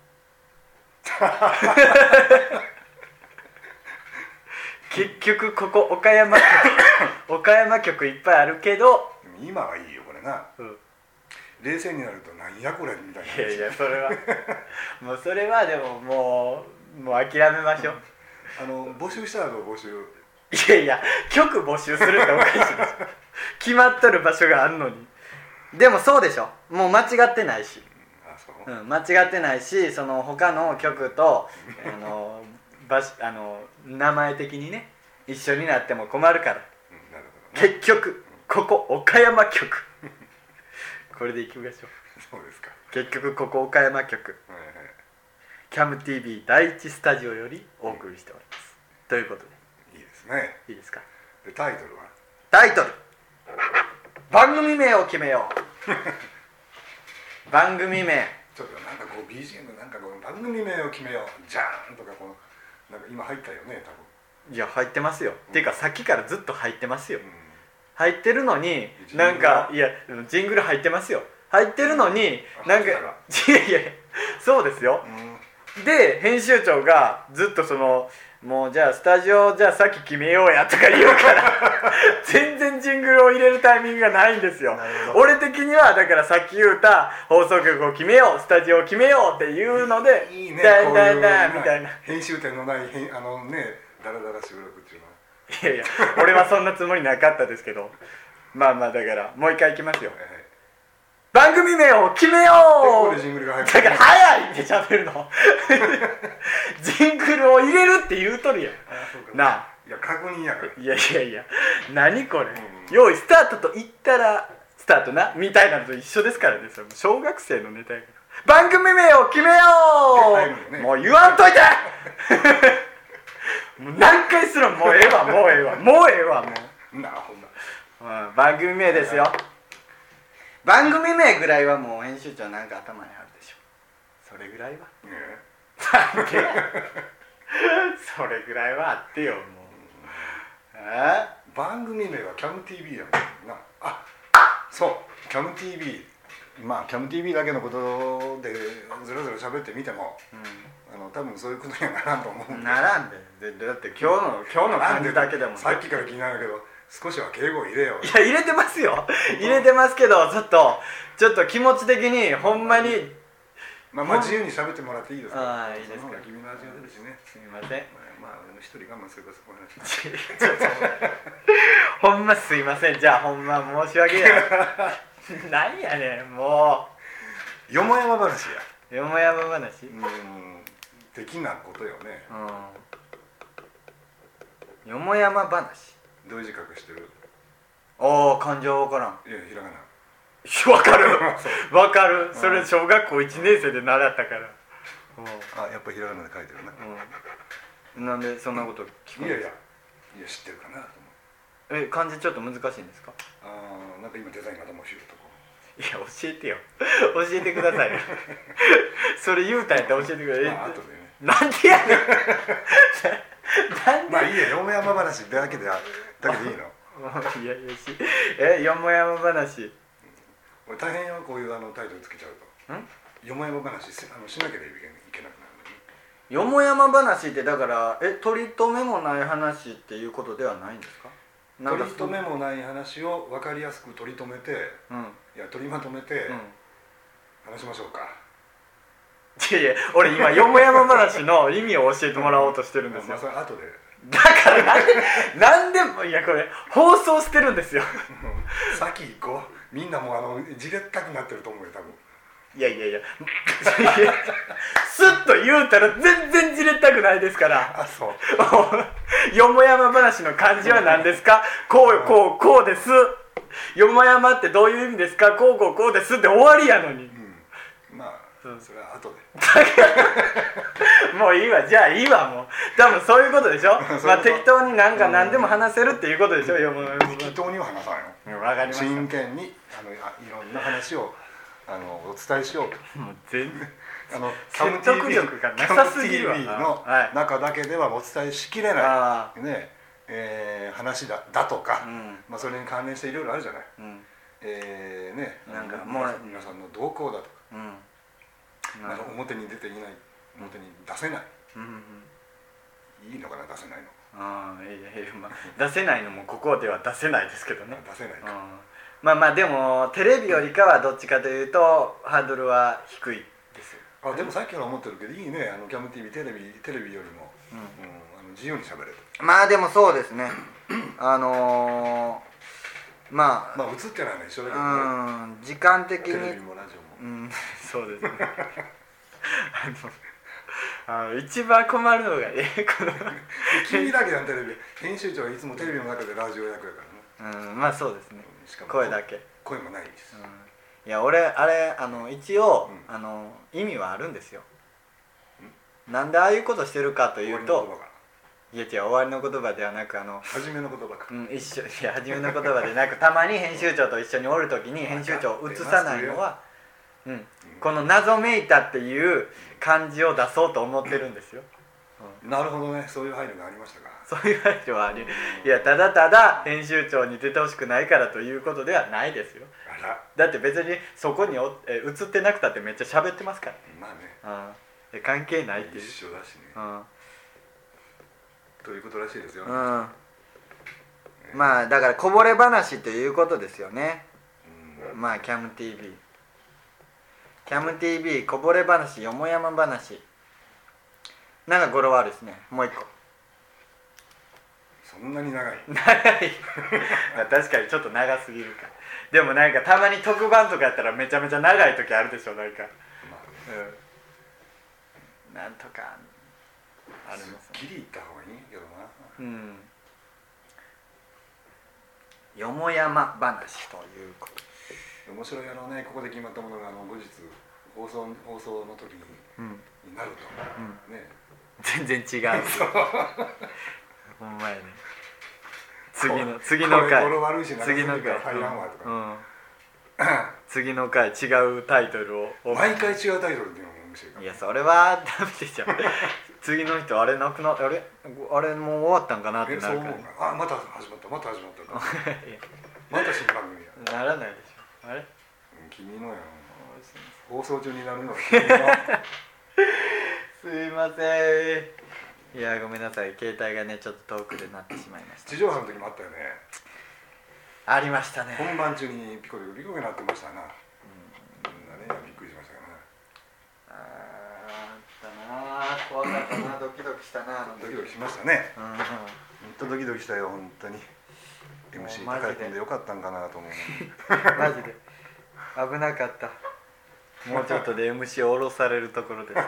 結局ここ岡山局岡山局いっぱいあるけど今はいいよこれな、うん、冷静になるとなんやこれみたいな。 いやいやそれはもうそれはでももうもう諦めましょう、 うん、あの募集したらどう募集。 いやいや局募集するっておかしいでしょ決まっとる場所があるのに。でもそうでしょもう間違ってないし、 あそう、 うん、間違ってないしその他の局とあの場あの名前的にね一緒になっても困るから、 うん、なるほどね、 結局ここ岡山局これでいきましょう。 そうですか。 結局ここ岡山局、はいはい、キャム ティーブイ 第一スタジオよりお送りしております、うん、ということでいいですね。 いいですか。 でタイトルはタイトル番組名を決めよう番組名ちょっとなんかこう ビージーエム なんかこう番組名を決めようじゃーんとかこうなんか今入ったよね多分。 いや入ってますよ、うん、っていうかさっきからずっと入ってますよ、うん、入ってるのになんかいやジングル入ってますよ入ってるのに、うん、なんかいやいやそうですよ、うん、で編集長がずっとそのもうじゃあスタジオじゃあさっき決めようやとか言うから全然ジングルを入れるタイミングがないんですよ。俺的にはだからさっき言うた放送局を決めようスタジオを決めようっていうのでいいねだいだいだいみたいな編集点のないあのねダラダラ収録っていうのは。 いやいや俺はそんなつもりなかったですけどまあまあだからもう一回いきますよ、はいはい、番組名を決めよう。 ここでジングルが入るだから早いって喋るのジングルを入れるって言うとるやん。 あそうかなあいや確認やから。 いやいやいや何これ、うんうん、用意スタートと言ったらスタートなみたいなのと一緒ですからね。それ小学生のネタやから番組名を決めよう、ね、もう言わんといてもう何回するんもうええわもうええわもうええわもうなほんな、 うん、番組名ですよ。 番組名ぐらいはもう編集長なんか頭にあるでしょ。それぐらいは、 ね、 なんでそれぐらいはあってよもう、え番組名はキャム ティービー やもんな。あ、そうキャム ティービー、まあキャム ティービー だけのことでずらずら喋ってみても、うん、あの多分そういうことにはならんと思うんで。 ならんで、でだって今日の今日の感じだけでもさっきから気になるけど少しは敬語入れよう。 いや入れてますよ入れてますけど、ちょっとちょっと気持ち的にほんまにまあまあ自由に喋ってもらっていいですか。 ああいいですか。 君の味が出るしね。 すみません。 まあ一人我慢するからそこの話。 ほんますいません。じゃあほんま申し訳ないなんやねんもう。よもやま話や。よもやま話。 うん的なことよね。 うん。よもやま話。 どういう字書くしてる？ ああ漢字は分からん。 いやひらがな。 わかるわかる。それ小学校いちねん生で習ったから。 あ、やっぱひらがなで書いてるな。 うん、なんでそんなこと聞くんですか。 いやいやいや知ってるかなと思う。え、漢字ちょっと難しいんですか。 ああ、なんか今デザインがどうもしようとこ。 いや教えてよ教えてくださいそれ言うたんやったら教えてくれ。 まあ後でね。 なんでやねんなんで。 まあいいや、よもやま話だけでだけでいいの。 いやいやしえ、よもやま話。 俺大変よこういうあのタイトルつけちゃうと。ん？よもやま話しあのしなければいけなくなるのに。 よもやま話ってだからえ取り留めもない話っていうことではないんですか。 取り留めもない話を分かりやすく取り留めて、うん、いや取りまとめて、うん、話しましょうか。 いやいや俺今よもやま話の意味を教えてもらおうとしてるんですよ。 まあそれ後で。 だからなんでなんでもいやこれ放送してるんですよ先行こう。みんなもうあのじれったくなってると思うよ多分。 いやいやいやスッと言うたら全然じれったくないですから。 あ、そうよもやま話の漢字は何ですか。こうこうこうです。よもやまってどういう意味ですか。こうこうこうですって終わりやのに、 うん、まあ、うん、それは後でもういいわ。じゃあいいわ。もう多分そういうことでしょまあ適当になんか何でも話せるっていうことでしょ、うん、よもやま。 適当には話さんよ。 わかりました。 真剣にあのあいろんな話をあのお伝えしようと。 もう全然あの説得力がなさすぎるわ。 キャム ティービー の中だけではお伝えしきれない、ねえー、話 だ, だとか、うんまあ、それに関連していろいろあるじゃない、うんえーね、なんかもう皆さんの動向だとか、うん、なんか表に出ていない表に出せない、うんうん、いいのかな出せないの。 あいやいや、まあ、出せないのもここでは出せないですけどね。 出せないか、うんまあまあでもテレビよりかはどっちかというとハードルは低いですよ。 あでもさっきから思ってるけどいいねあのキャム ティービー テレビテレビよりも、うんうん、あの自由に喋れる。 まあでもそうですねあのー、まあまあ映ってないの一緒だけどね。 うん時間的にテレビもラジオも、 うん、そうですねあのあの一番困るのがえこの君だけやんテレビ編集長はいつもテレビの中でラジオ役やからね。 うんまあそうですね。しかも声だけ声もないです、 うん、いや俺あれあの一応、うん、あの意味はあるんですよ、うん、なんでああいうことしてるかというといや違う終わりの言葉ではなくあの初めの言葉か、 うん、一緒いや初めの言葉でなくたまに編集長と一緒におるときに編集長を映さないのは、うんうん、この謎めいたっていう感じを出そうと思ってるんですよ、 うん、なるほどね。そういう配慮がありましたか。 そういう配慮はあり、いやただただ編集長に出てほしくないからということではないですよ。 あらだって別にそこにおえ映ってなくたってめっちゃ喋ってますから。 まあね、うん、関係ないっていう。 一緒だしね、うん、ということらしいですよ、ねうんね、まあだからこぼれ話ということですよね、うん、まあキャム ティービー キャム ティービー こぼれ話よもやま話なんか語呂悪いですね。もう一個そんなに長い長い確かにちょっと長すぎるか。でもなんかたまに特番とかやったらめちゃめちゃ長い時あるでしょなんか、まあねうん、なんとかありますね。 ギリ言った方がいいけどな。 うんよもやま話ということ面白いやろうね。ここで決まったものがあの後日放送放送の時に、うん、になると、うん、ね全然違うほんまやね。次の次の回次の回入らんわとか、うん次の回違うタイトルを毎回違うタイトルっていうのも面白いから。 いやそれはダメでしょ次の人あれなくなあれあれもう終わったんかなってえそうなるから思うか。あまた始まったまた始まったまた新番組や。 ならないでしょあれ君のや放送中になるの君のすいません。いやごめんなさい携帯がねちょっと遠くでなってしまいました地上波の時もあったよね。 ありましたね本番中にピコピコピコピコなってましたな。みんなねびっくりしましたからね。 あったな怖かったなドキドキしたなあのドキドキしましたね。 うん本当ドキドキしたよ本当に。エムシー 高い君でよかったんかなと思う。 マジで危なかったもうちょっとで エムシー を降ろされるところです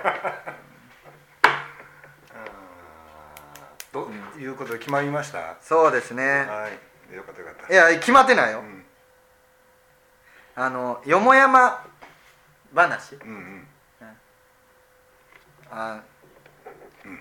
ということで決まりました。 そうですねはいよかったよかった。 いや決まってないよ、 うん、 あのよもやま話、 うんうんあ、 うん、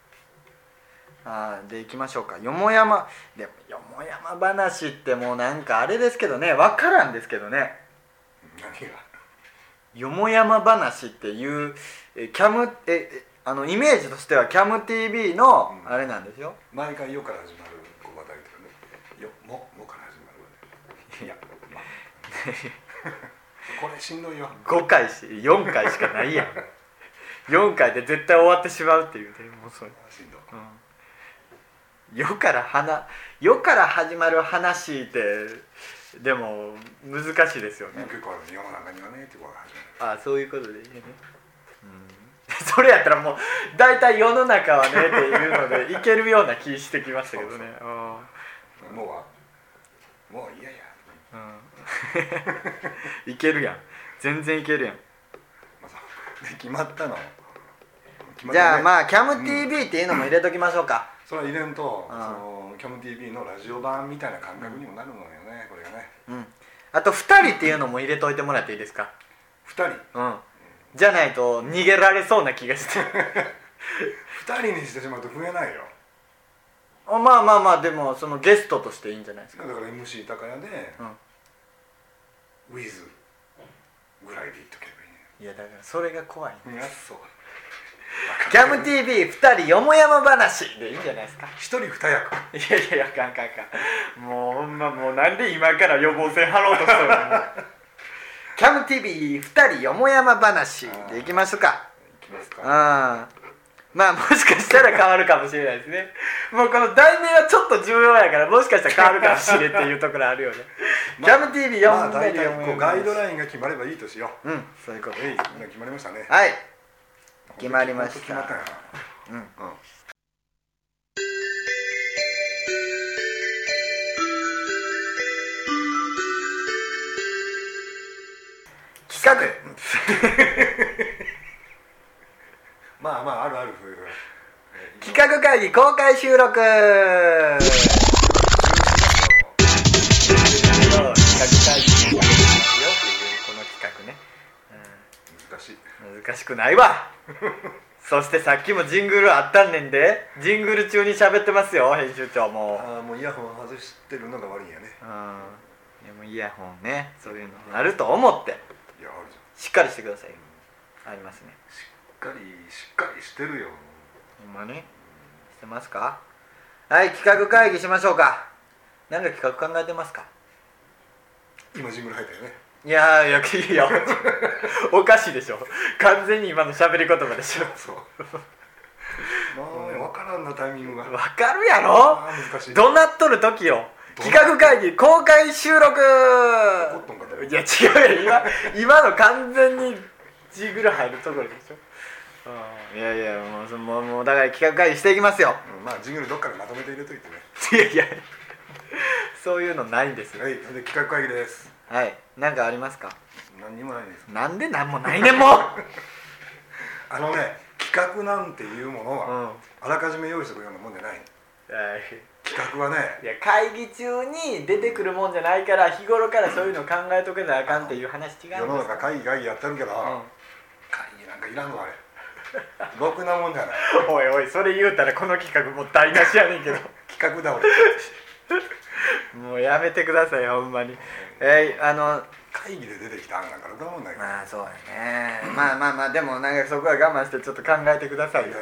あでいきましょうか。よもやまでもよもやま話ってもうなんかあれですけどね分からんですけどね。 何がよもやま話っていうえキャムえあのイメージとしてはキャム ティービー のあれなんですよ、 うん、毎回「よ」から始まるこう話題とかね「よ」「も」「も」から始まるわね。いや、まあ、これしんどいよ。 ごかいしよんかいしかないやんよんかいで絶対終わってしまうっていうねもうそれ、 しんどい、 うん、よからはよから始まる話ってでも難しいですよね。 結構あるね世の中にはねってことが始まる。 ああそういうことでいいね、うん、それやったらもう大体世の中はねっていうのでいけるような気してきましたけどね。 そうそうもうはもう嫌や、 うん、いけるやん全然いけるやん。 まあ、で決まったの決まった、ね、 じゃあまあ キャム ティービー っていうのも入れときましょうか、 うん、それは入れんと、 うん、 その キャム ティービー のラジオ版みたいな感覚にもなるのよね、これがね。 うん、あとふたりっていうのも入れといてもらっていいですか。 ふたり、 うん、じゃないと逃げられそうな気がしてふたりにしてしまうと増えないよ。 まあまあまあでもそのゲストとしていいんじゃないですか。 だから エムシー 高谷で、 うん、 ウィズぐらいで言っとけばいいね。 いやだからそれが怖い、 いやそうキャム ティービーふたりよもやま話でいいんじゃないですか。 一人二役。 いやいやいやあかんあかんあかんもうほんまもうなんで今から予防線張ろうとしたのキャム ティービーふたりよもやま話でいきましょうか。 いきますか。 あまあもしかしたら変わるかもしれないですね。もうこの題名はちょっと重要やからもしかしたら変わるかもしれんっていうところあるよね、まあ、キャム ティービーよんまあ大体こうガイドラインインが決まればいいとしよう。 うんそういうことはい、みんな決まりましたね。 はい決まりました。 決まったんやな。 うん、うん、企画まあまああるあるそういう企画会議公開収録企画会議よっていうこの企画ね、 うん、難しい難しくないわそしてさっきもジングルあったんねんでジングル中に喋ってますよ編集長も。 ああもうイヤホン外してるのが悪いんやね。 うんでもイヤホンねそういうのあると思っていやあるじゃん。 しっかりしてくださいよ、ありますね。 しっかりしっかりしてるよ。 ほんまにしてますか。はい企画会議しましょうか。何か企画考えてますか。 今ジングル入ったよね。 いやいやいやおかしいでしょ完全に今の喋り言葉でしょ。 そうまあ分からんなタイミングが。 分かるやろ。 あ難しい。 どなっとる時よ。企画会議公開収録。 怒っとんかと。 いや違うよ今今の完全にジングル入るところでしょ。いやいやもうもうもうだから企画会議していきますよ、 うん、まあジングルどっかでまとめて入れといてね。 いやいやそういうのないんですよ。 はいで企画会議です。 はい、なんかありますか。 何にもないです。 なんでなんもないねんもうあのね企画なんていうものは、 うん、 あらかじめ用意してくるようなもんじゃない。企画はねいや会議中に出てくるもんじゃないから日頃からそういうの考えとけなあかんっていう話違うんですか。 世の中会議会議やってるけど、うん、会議なんかいらんのあれろくなもんじゃない。 おいおいそれ言うたらこの企画もう台無しやねんけど企画だ俺もうやめてくださいほんまに。えー、あの会議で出てきた案だからどう思うんだけど、 まあそうやねまあまあまあでもなんかそこは我慢してちょっと考えてくださいよ、 はい、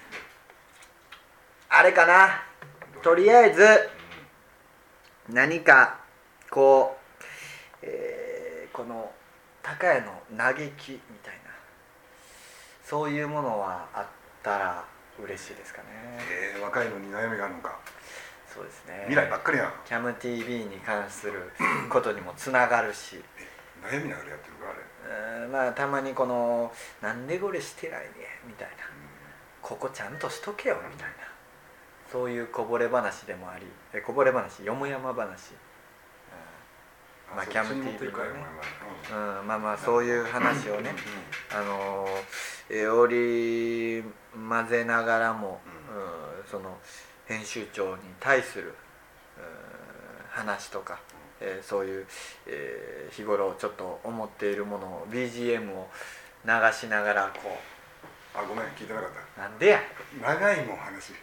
あれかなとりあえず何かこう、えー、この高谷の嘆きみたいなそういうものはあったら嬉しいですかね。 えー、若いのに悩みがあるのか。 そうですね、 未来ばっかりやん。 キャム ティービー に関することにもつながるし悩みながらやってるかあれ。 うんまあたまにこのなんでこれしてないねみたいな、ここちゃんとしとけよみたいなそういうこぼれ話でもありえこぼれ話よもやま話、うん、まあキャム ティービー のね、うん、まあまあそういう話をねあのえ織り交ぜながらも、うん、その編集長に対する、うん、話とか、えー、そういう、えー、日頃ちょっと思っているものを ビージーエム を流しながらこうあごめん聞いてなかった。 なんでや長いもん話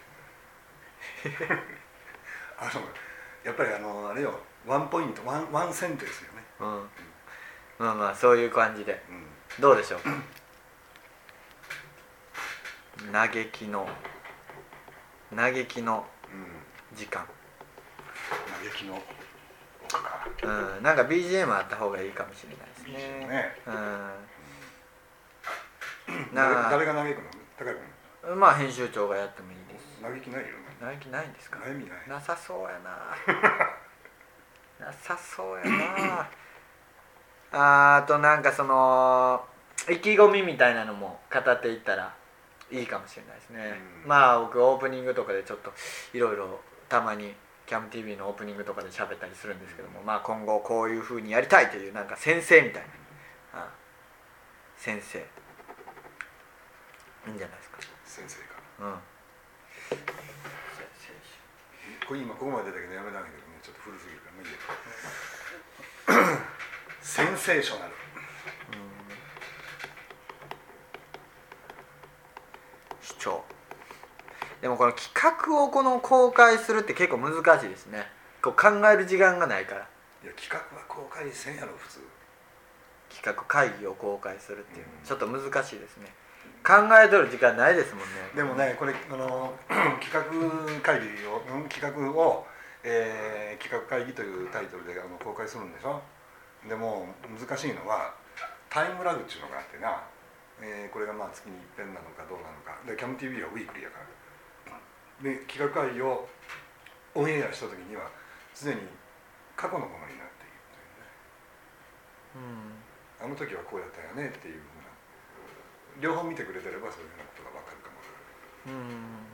あのやっぱりあのあれよワンポイントワンワンセンテンスよね、 うん、まあまあそういう感じで、うん、どうでしょう嘆きの嘆きの時間、 うん、嘆きの丘か、 うん、なんか ビージーエム あった方がいいかもしれないですね。 ビージーエム ね、 うん、 な誰が嘆くの？高井君？ まあ編集長がやってもいいです。 嘆きないよね。 嘆きないんですか？ 悩みない。 なさそうやななさそうやなあとなんかその意気込みみたいなのも語っていったらいいかもしれないですね、うん、まあ僕オープニングとかでちょっといろいろたまにキャム ティービー のオープニングとかで喋ったりするんですけども、まあ今後こういう風にやりたいというなんか先生みたいな、ああ先生いいんじゃないですか。 先生か。 うんこれ今ここまで出たけどやめたんだけどね、ちょっと古すぎるからもういいやセンセーショナル、 主張でもこの企画をこの公開するって結構難しいですね。こう考える時間がないから。 いや企画は公開せんやろ普通。 企画会議を公開するっていう、うん、ちょっと難しいですね。考えとる時間ないですもんね。 でもねこれあの企画会議を、うん、企画を、えー、企画会議というタイトルであの公開するんでしょ。でも難しいのはタイムラグっていうのがあってな、えー、これがまあ月に一遍なのかどうなのかで キャム ティービー はウィークリーやからで企画会議をオンエアした時にはすでに過去のものになっているというね、うん、あの時はこうやったよねっていうふうな両方見てくれてればそういうようなことが分かるかも、うん、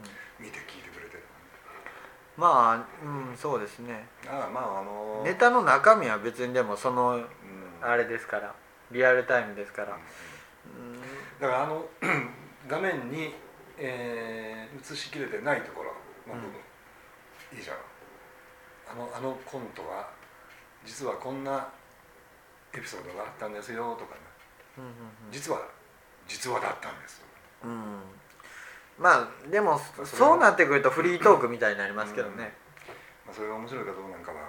見て聞いてくれてればまあ、うん、そうですね。 ああまああのー、 ネタの中身は別にでもその、うん、あれですからリアルタイムですから、うんうん、だからあの画面に、えー、映しきれてないところの部分、うん、いいじゃん。あのあのコントは実はこんなエピソードがあったんですよとかね、うんうんうん、実は実話だったんです、 うん、まあでもそうなってくるとフリートークみたいになりますけどね、うんまあ、それが面白いかどうなんかは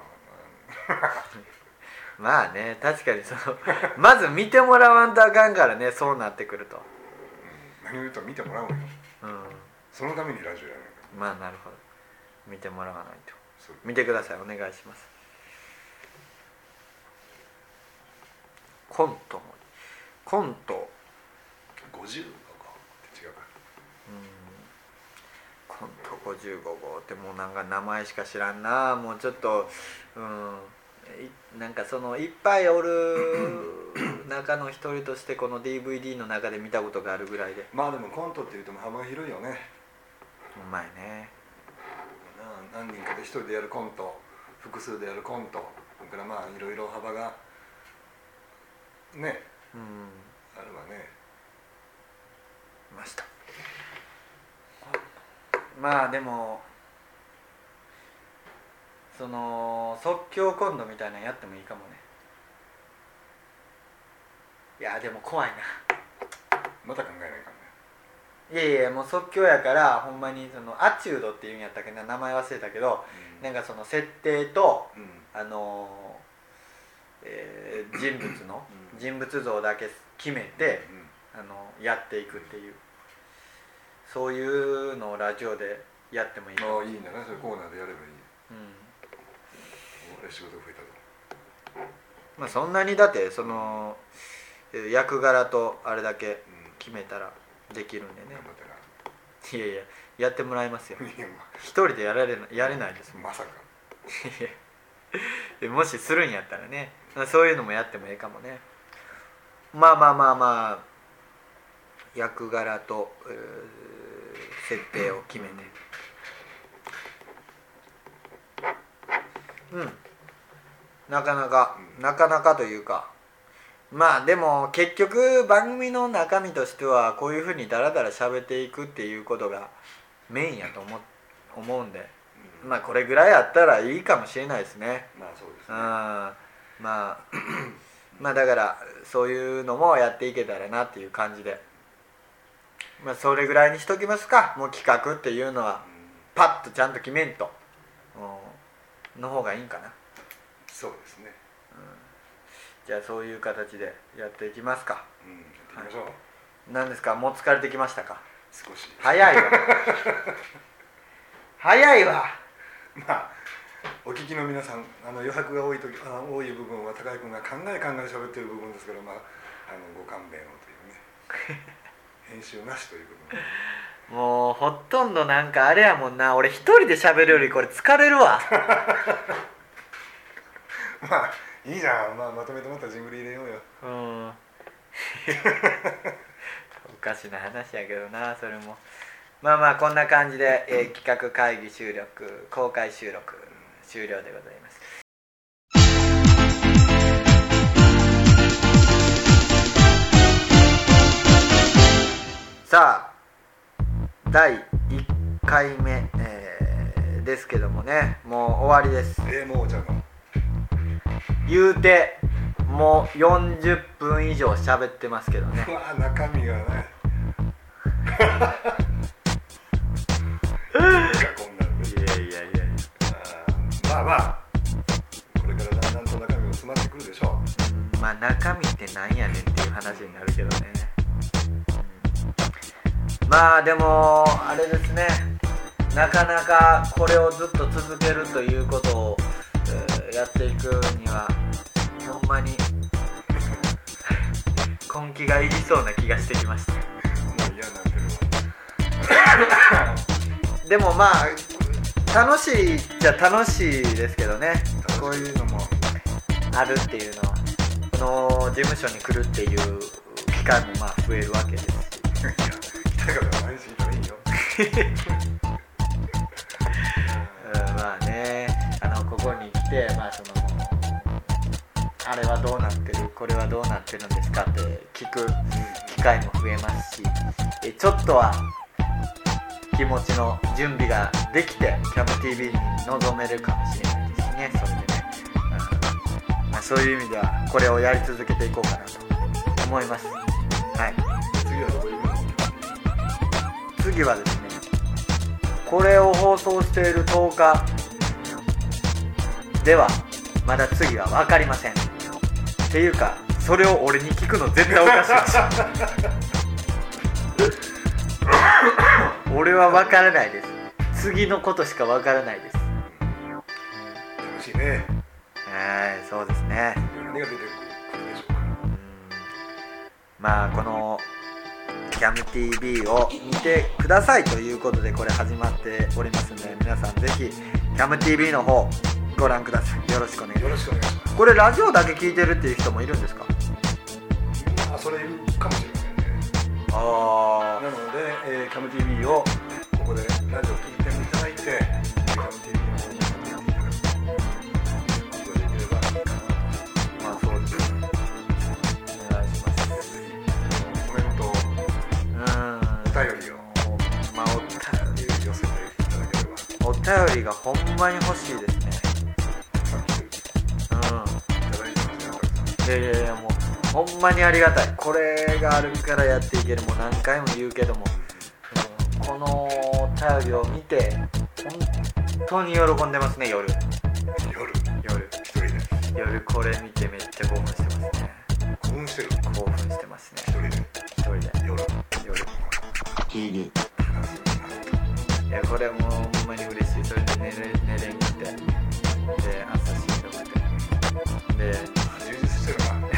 まあね確かにそのまず見てもらわんとあかんからねそうなってくると、 うん、何を言うと見てもらうんよ、うん、そのためにラジオやるんまあなるほど見てもらわないと。見てくださいお願いします。コントもコントごじゅうごごって違うか、 うん、コントごじゅうごごってもうなんか名前しか知らんな。もうちょっと、うん、なんかそのいっぱいおる中の一人としてこの ディーブイディー の中で見たことがあるぐらいで。 まあでもコントっていうと幅が広いよね。 うまいね。 何人かで一人でやるコント複数でやるコントそれからまあいろいろ幅がね、うん、あるわね。 ました。まあでもその即興コントみたいなのやってもいいかもね。いやでも怖いな。 また考えないかんね。 いやいやもう即興やからほんまにそのアチュードっていうんやったっけな名前忘れたけど、うん、なんかその設定と、うん、あのえー、人物の人物像だけ決めて、あのやっていくっていう、そういうのをラジオでやってもいいかも。 ああいいんだね、それコーナーでやればいい。うん、俺仕事増えたぞ。 まあそんなにだってその役柄とあれだけ決めたらできるんでね。いやいややってもらいますよ。一人でやられなやれないですもん。 まさか。 もしするんやったらね、そういうのもやってもいいかもね。まあまあまあまあ役柄と、えー、設定を決めて、うん、なかなか、うん、なかなかというか、まあでも結局番組の中身としてはこういうふうにダラダラ喋っていくっていうことがメインやと思思うんで、うん、まあこれぐらいあったらいいかもしれないですね。 まあそうですね。 あまあまあだからそういうのもやっていけたらなっていう感じで、まあそれぐらいにしときますか。もう企画っていうのはパッとちゃんと決めんと、うん、の方がいいんかな。 そうですね、 うん、じゃあそういう形でやっていきますか。 うん、やっていきましょう。はい、 何ですか、もう疲れてきましたか。 少し早いわ早いわ。 まあお聞きの皆さん、あの余白が多いとき、あ多い部分は高井君が考え考え喋ってる部分ですから、まあ、あのご勘弁をというね編集なしということでもうほとんどなんかあれやもんな、俺一人で喋るよりこれ疲れるわまあいいじゃん、まあ、まとめてまたジングル入れようよ。 うんおかしな話やけどな、それも。まあまあこんな感じで、えー、企画会議収録、公開収録終了でございます。さあだいいっかいめ、えー、ですけどもね、もう終わりです。 えー、もうじゃあの言うてもうよんじゅっぷん以上喋ってますけどね。 うわ中身がねこんなんね。いやいやいやいや、まあまあこれからだんだんと中身も詰まってくるでしょう。まあ中身ってなんやねんっていう話になるけどね、うん、まあでもあれですね、なかなかこれをずっと続けるということを、えー、やっていくにはほんまに根気がいりそうな気がしてきました。もう嫌になってるわでもまあ楽しいじゃ楽しいですけどね、こういうのもあるっていうのは、この事務所に来るっていう機会もまあ増えるわけですしいや来たいから毎日来たらいいようん、まあね、あのここに来て、まあそのあれはどうなってる、これはどうなってるんですかって聞く機会も増えますし、えちょっとは気持ちの準備ができて キャムティービー に臨めるかもしれないですね。それでね、うんまあ、そういう意味ではこれをやり続けていこうかなと思います。はい。 次はどこ行くの？ 次はですね、これを放送しているとおかではまだ次は分かりません。っていうかそれを俺に聞くの絶対おかしいです俺は分からないです。次のことしか分からないです。 楽しいね。 はい、そうですね。 何が出てくるでしょうか。 うんまあこの キャムティービー を見てくださいということでこれ始まっておりますので、皆さんぜひ キャムティービー の方ご覧ください。よろしくお願いします。 よろしくお願いします。 これラジオだけ聞いてるっていう人もいるんですか？ まあそれいるかもしれませんね。 あなので、えー、キャムティービー をここでラジオ聞いていただいて、キャムティービー の方に聞いていただくことができればいいかなと。 まあそうですね。お願いします。 コメント、うん、お便りを、 まあお便り寄せていただければ。 お便りがほんまに欲しいですね。うん。いただいてますね。 やいやいやもう。ほんまにありがたい。これがあるからやっていける。もう何回も言うけども、うん、このお便りを見て本当に喜んでますね。夜夜夜一人で夜これ見てめっちゃ興奮してますね。 興奮してる。 興奮してますね。 一人で。 一人で夜。 夜。 ティービー。 いやこれもうほんまに嬉しい。それで寝れ寝れんくて、で朝しんどくて、で充実してるな。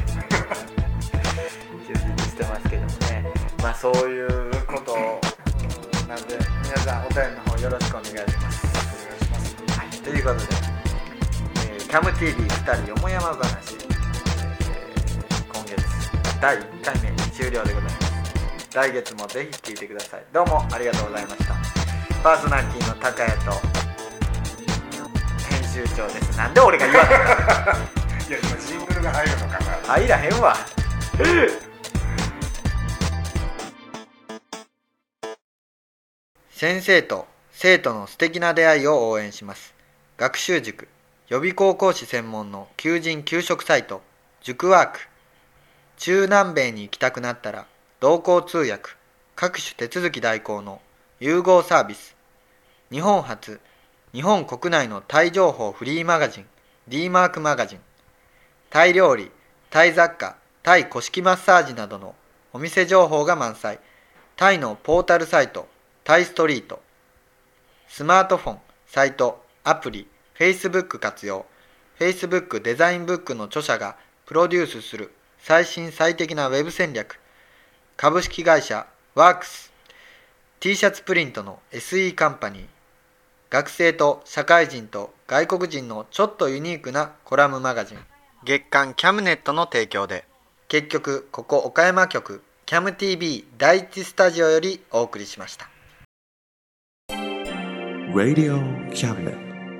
充実してますけどもね。まあそういうことなんで皆さんお便りの方よろしくお願いします。 お願いします。 はい、ということで、えー、キャム ティービーふたりよもやま話、えー、今月だいいっかいめ終了でございます。来月もぜひ聞いてください。どうもありがとうございました。パーソナリティの高谷と編集長です。なんで俺が言わないの？ いや今ジングルが入るのかな。 入らへんわ。 先生と生徒の素敵な出会いを応援します。学習塾予備高校師専門の求人・求職サイト塾ワーク。中南米に行きたくなったら同行通訳、各種手続き代行の融合サービス。日本初、日本国内のタイ情報フリーマガジン D マークマガジン。タイ料理、タイ雑貨、タイ古式マッサージなどのお店情報が満載。タイのポータルサイトタイストリート。スマートフォン、サイト、アプリ、Facebook 活用。Facebook デザインブックの著者がプロデュースする最新最適なウェブ戦略。株式会社ワークス。T シャツプリントの エスイー カンパニー。学生と社会人と外国人のちょっとユニークなコラムマガジン。月刊キャムネットの提供で、結局ここ岡山局キャム ティービー 第一スタジオよりお送りしました。 Radio Cabinet.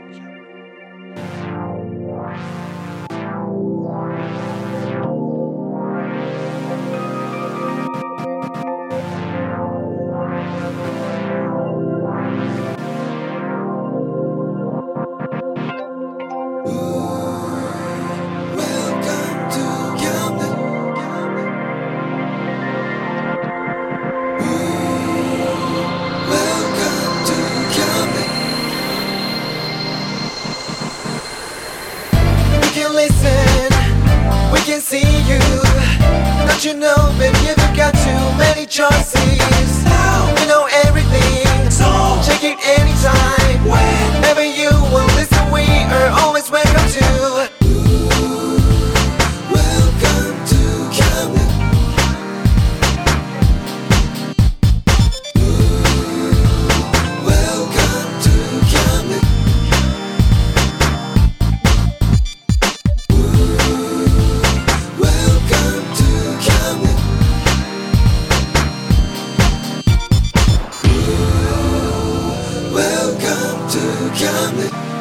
You know, baby, you've got too many choices. You know everything, so check it anytime. Whenever you will listen, we are always welcome to. Welcome to Camden. Welcome to Camden. Welcome to Camden. Welcome to Camden.